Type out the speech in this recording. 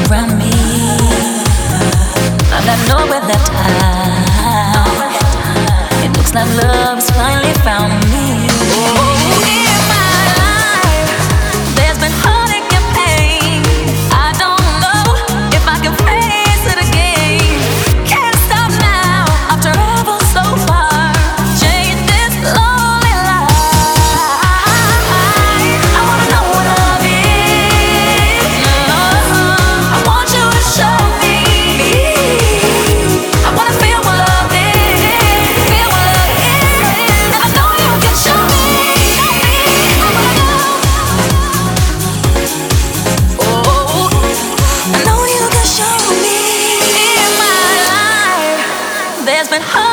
around me. I've got nowhere left to hide. It looks like love has finally found me. Oh, in my life, there's been heartache and pain. I don't know if I can face it again. Can't stop now. I've traveled so far, changed this lonely life. I wanna know what love is. I want you to show me. I wanna feel what love is. Feel what love is. I know you can show me. I wanna know. Oh, I know you can show me. In my life, there's been